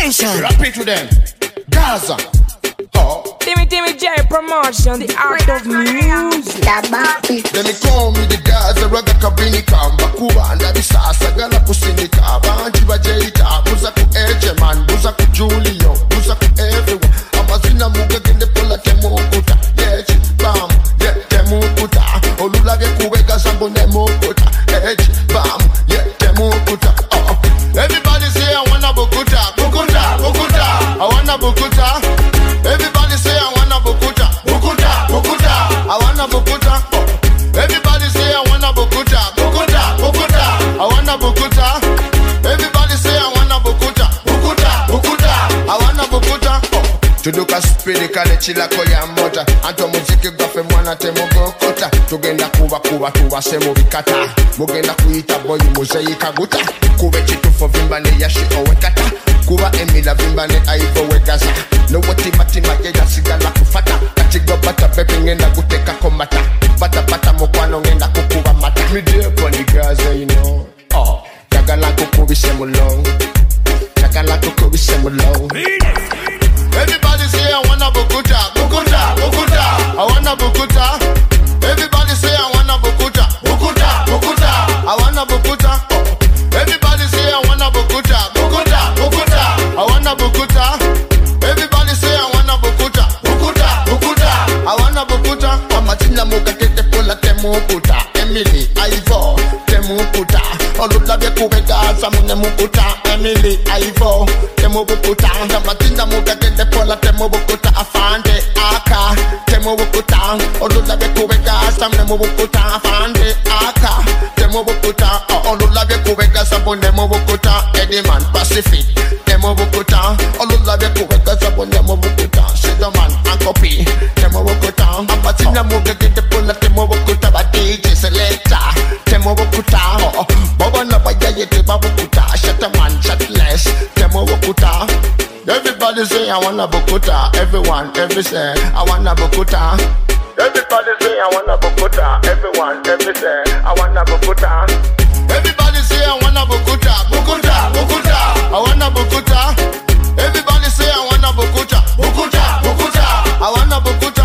Attention. Rap it to them. Gaza. Oh. Timmy J promotion, the art of music. Then they call me the Gaza Raga Kabini Kamba Kuanda Bisasa Gala Kusinika Banji Bajaita Buza ku Eje man Buza ku Julio Buza ku everyone Amazina Muga Gende Pola Temukuta Yechi Bam Ye Temukuta Olulage Kuwega Sambo Nemukuta Yechi Bam Ye Temukuta Everybody say I wanna Bukuta Bukuta Bukuta I wanna Bukuta. Everybody say I wanna Bukuta Bukuta Bukuta I wanna Bukuta. Everybody say I wanna Bukuta Bukuta Bukuta I wanna Bukuta. Everybody say I wanna Bukuta Bukuta Bukuta I wanna Bukuta. Tuduka spidi kale chila koya mota Anto muziki gafe mwana te mugokota Tugenda kuba tuwa se mubikata Mugenda kuita boyi muzeyi kaguta Kube chitufo vimbane yashi owekata Kuba emila vimbane aivo wegaza No wati matima yeja sigala kufata Kachigo bata bebe ngenda kuteka komata Bata mokwano ngenda kukuba mata Me dear pony Gaza you know Jagala kukubi semulong Jagala kukubi semulong. Everybody say I wanna Bukuta, Bukuta, Bukuta. I wanna Bukuta. Everybody say I wanna Bukuta, Bukuta, Bukuta. I wanna Bukuta. Everybody say I wanna Bukuta, Bukuta, Bukuta. I wanna Bukuta. Everybody say I wanna Bukuta, Bukuta, Bukuta. I wanna Bukuta. Amatina Muga Kete Pola Temukuta. Emily, Ivo, Temukuta. Olulabe Kubega, Samune Mukuta. Emily, Ivo, Temukuta. Amatina Muga Kete Pola Temukuta. Afande, Aka, Temukuta. Olulabe Kubega, Samune Mukuta. Afande, Aka, Temukuta. Olulabe Kubega, Samune Mukuta. Ediman, Pacific, Temukuta. Olulabe Kubega, Samune Mukuta. Sidoman, Ankopi, Temukuta. Amatina Muga Kete Pola Temukuta. DJ Selecta, Temukuta. Baba na Bayaye Temukuta. Shataman, Shatless, Temukuta. Everybody say I wanna Bukuta. Everyone, every say I wanna Bukuta. Everybody say I wanna Bukuta. Everyone, every say I wanna Bukuta. Everybody say I wanna Bukuta. Bukuta, Bukuta. I wanna Bukuta. Everybody say I wanna Bukuta. Bukuta, Bukuta. I wanna Bukuta.